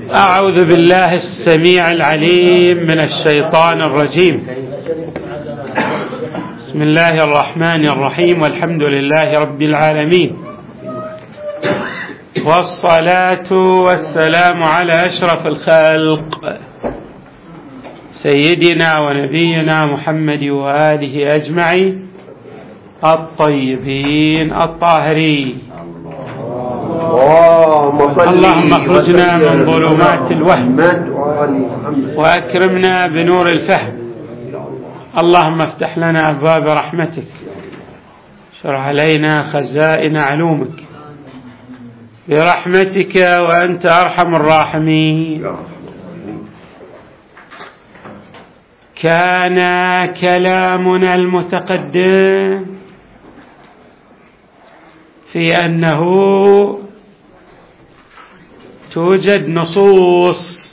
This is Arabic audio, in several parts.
أعوذ بالله السميع العليم من الشيطان الرجيم. بسم الله الرحمن الرحيم، والحمد لله رب العالمين، والصلاة والسلام على أشرف الخلق سيدنا ونبينا محمد وآله أجمعين الطيبين الطاهرين. اللهم اخرجنا من ظلمات الوهم وأكرمنا بنور الفهم. اللهم افتح لنا أبواب رحمتك، شرح علينا خزائن علومك برحمتك وأنت أرحم الراحمين. كان كلامنا المتقدم في أنه توجد نصوص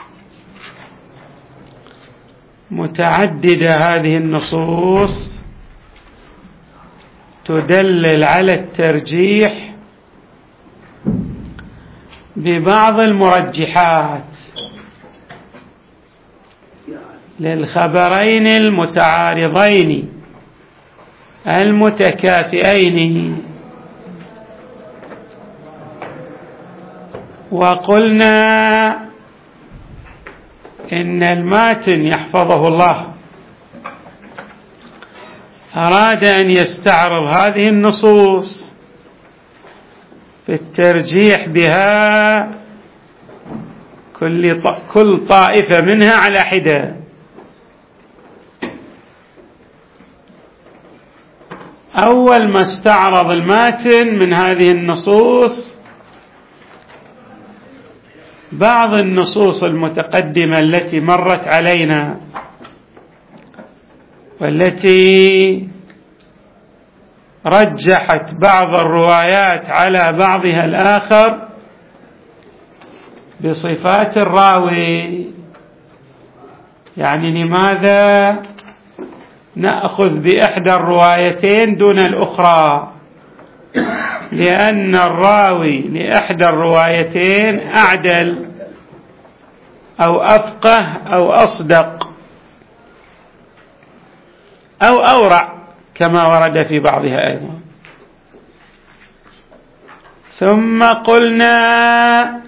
متعددة، هذه النصوص تدلل على الترجيح ببعض المرجحات للخبرين المتعارضين المتكافئين. وقلنا إن الماتن يحفظه الله أراد أن يستعرض هذه النصوص في الترجيح بها كل طائفة منها على حدة. أول ما استعرض الماتن من هذه النصوص بعض النصوص المتقدمة التي مرت علينا والتي رجحت بعض الروايات على بعضها الآخر بصفات الراوي. يعني لماذا نأخذ بإحدى الروايتين دون الأخرى؟ لأن الراوي لإحدى الروايتين أعدل أو أفقه أو أصدق أو أورع كما ورد في بعضها أيضا. ثم قلنا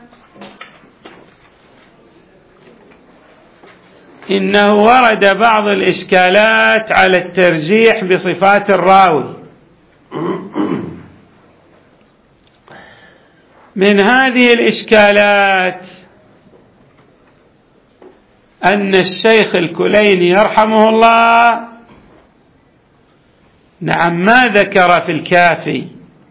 إنه ورد بعض الإشكالات على الترجيح بصفات الراوي. من هذه الإشكالات أن الشيخ الكليني يرحمه الله ما ذكر في الكافي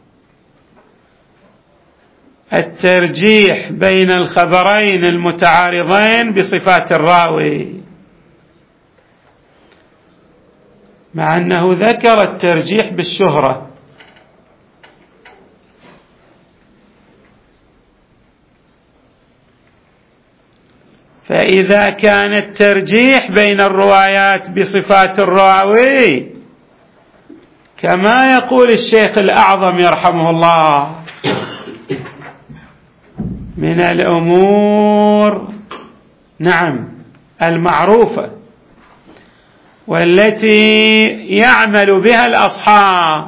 الترجيح بين الخبرين المتعارضين بصفات الراوي، مع أنه ذكر الترجيح بالشهرة. فإذا كان الترجيح بين الروايات بصفات الراوي كما يقول الشيخ الأعظم يرحمه الله من الأمور المعروفة والتي يعمل بها الأصحاب،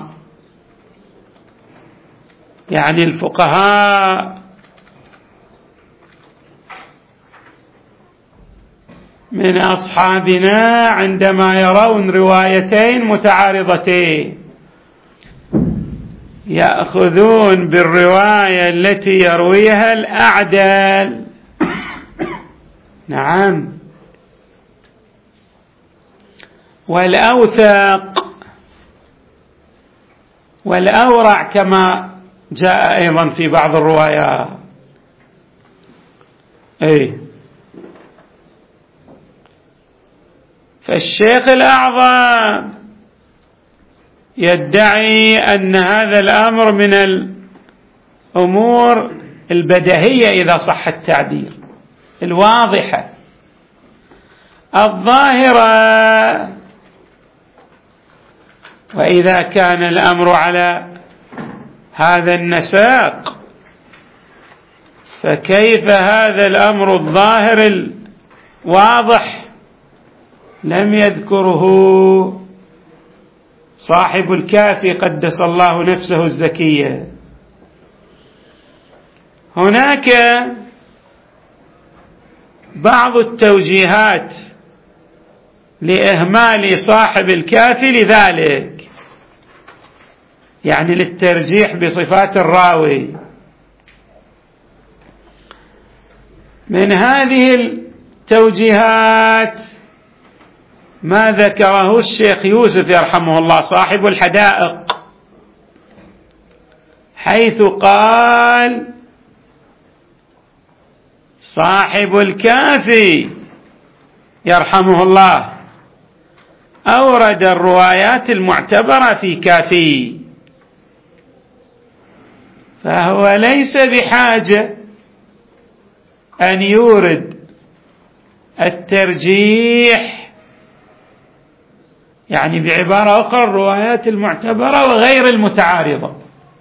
يعني الفقهاء من أصحابنا عندما يرون روايتين متعارضتين يأخذون بالرواية التي يرويها الأعدل والأوثق والأورع كما جاء أيضا في بعض الروايات. فالشيخ الأعظم يدعي أن هذا الأمر من الأمور البديهية إذا صح التعبير، الواضحة الظاهرة. وإذا كان الأمر على هذا النساق فكيف هذا الأمر الظاهر الواضح لم يذكره صاحب الكافي قدس الله نفسه الزكية؟ هناك بعض التوجيهات لإهمال صاحب الكافي لذلك، يعني للترجيح بصفات الراوي. من هذه التوجيهات ما ذكره الشيخ يوسف يرحمه الله صاحب الحدائق، حيث قال صاحب الكافي يرحمه الله أورد الروايات المعتبرة في كافي، فهو ليس بحاجة أن يورد الترجيح، يعني بعبارة أخرى الروايات المعتبرة وغير المتعارضة،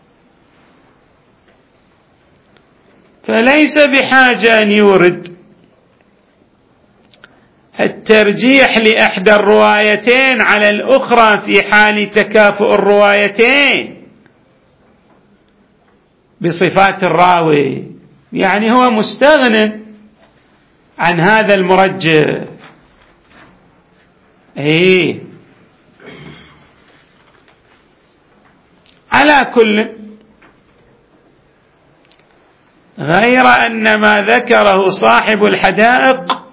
فليس بحاجة أن يورد الترجيح لإحدى الروايتين على الأخرى في حال تكافؤ الروايتين بصفات الراوي، يعني هو مستغن عن هذا المرجح. على كل، غير أن ما ذكره صاحب الحدائق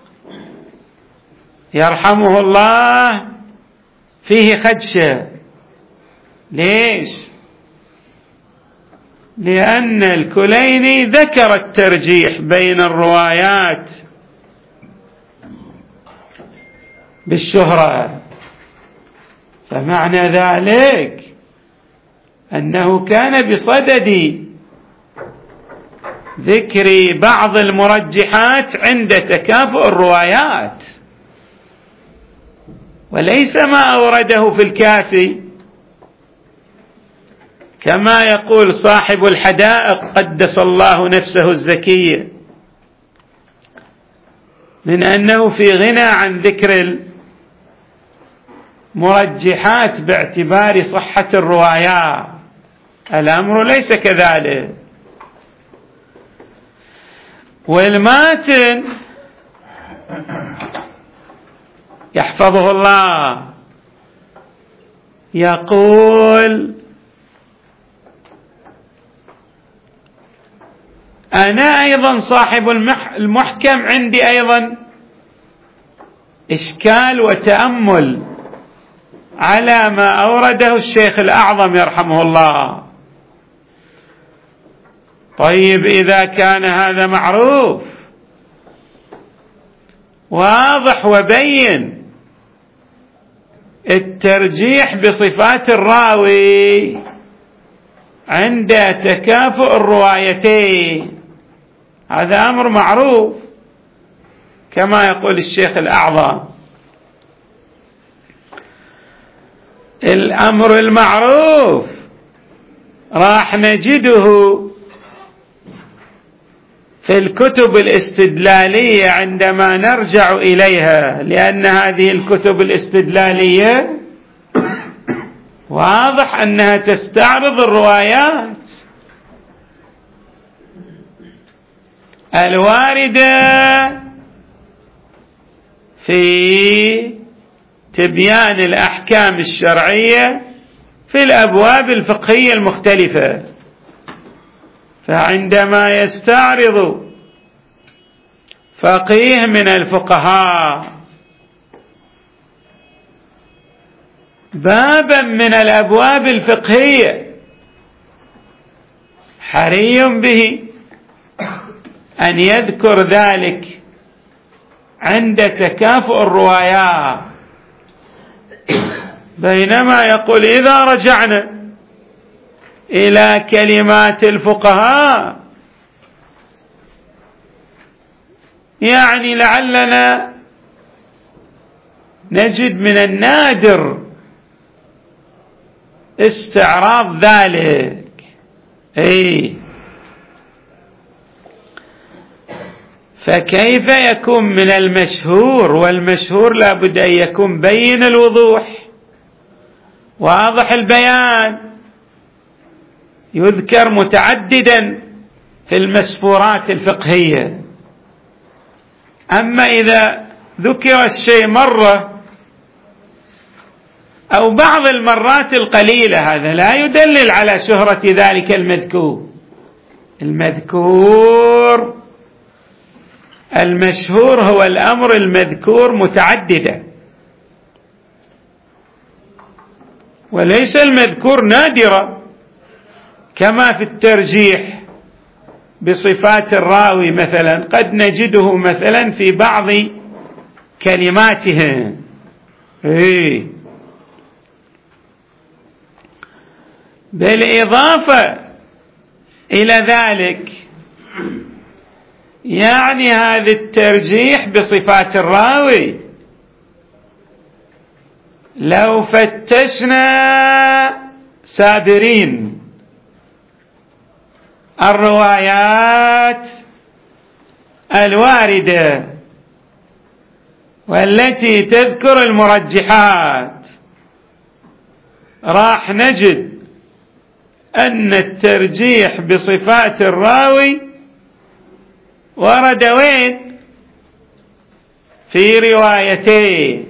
يرحمه الله فيه خدشة. ليش؟ لأن الكليني ذكر الترجيح بين الروايات بالشهرة، فمعنى ذلك أنه كان بصدد ذكر بعض المرجحات عند تكافؤ الروايات، وليس ما أورده في الكافي كما يقول صاحب الحدائق قدس الله نفسه الزكية، من أنه في غنى عن ذكر المرجحات باعتبار صحة الروايات. الأمر ليس كذلك. والماتن يحفظه الله يقول: أنا أيضا صاحب المحكم عندي أيضا إشكال وتأمل على ما أورده الشيخ الأعظم يرحمه الله. طيب إذا كان هذا معروف واضح وبين الترجيح بصفات الراوي عند تكافؤ الروايتين، هذا أمر معروف كما يقول الشيخ الأعظم. الأمر المعروف راح نجده في الكتب الاستدلالية عندما نرجع إليها، لأن هذه الكتب الاستدلالية واضح أنها تستعرض الروايات الواردة في تبيان الأحكام الشرعية في الأبواب الفقهية المختلفة. فعندما يستعرض فقيه من الفقهاء بابا من الأبواب الفقهية، حري به أن يذكر ذلك عند تكافؤ الروايات، بينما يقول إذا رجعنا إلى كلمات الفقهاء يعني لعلنا نجد من النادر استعراض ذلك. فكيف يكون من المشهور؟ والمشهور لا بد أن يكون بين الوضوح واضح البيان، يذكر متعددا في المسفورات الفقهية. أما إذا ذكر الشيء مرة أو بعض المرات القليلة هذا لا يدلل على شهرة ذلك المذكور. المشهور هو الأمر المذكور متعددا، وليس المذكور نادرا كما في الترجيح بصفات الراوي مثلا، قد نجده مثلا في بعض كلماته. بالإضافة إلى ذلك يعني هذا الترجيح بصفات الراوي لو فتشنا سابرين الروايات الواردة والتي تذكر المرجحات راح نجد أن الترجيح بصفات الراوي ورد وين؟ في روايتين،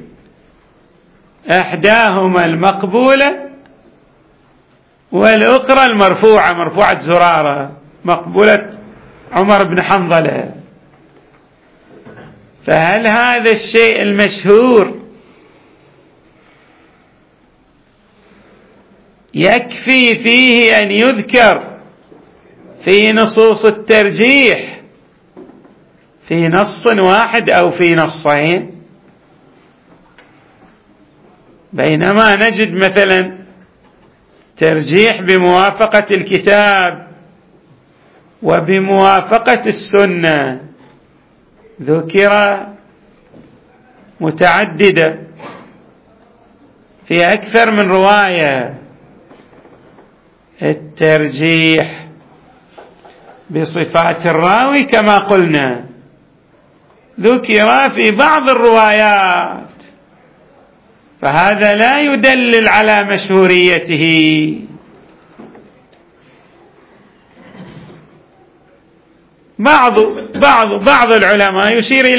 إحداهما المقبولة والأخرى المرفوعة، مرفوعة زرارة، مقبولة عمر بن حنظلة. فهل هذا الشيء المشهور يكفي فيه أن يذكر في نصوص الترجيح في نص واحد أو في نصين؟ بينما نجد مثلا ترجيح بموافقة الكتاب وبموافقة السنة ذكر متعددة في أكثر من رواية. الترجيح بصفات الراوي كما قلنا ذكر في بعض الروايات، فهذا لا يدلل على مشهوريته. بعض العلماء يشير إلى